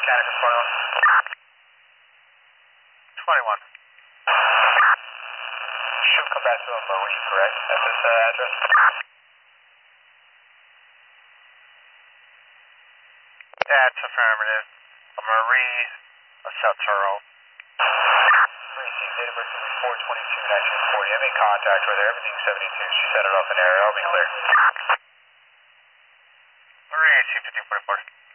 Mechanical 21. 21. Should come back to a Marie, correct? At this address? That's affirmative. A Marie, a South Turo. Received date of birth to me 4/22/1940. I'm in contact with her. Everything's 72. She set it off an area. I'll be clear. Marie, C-5044.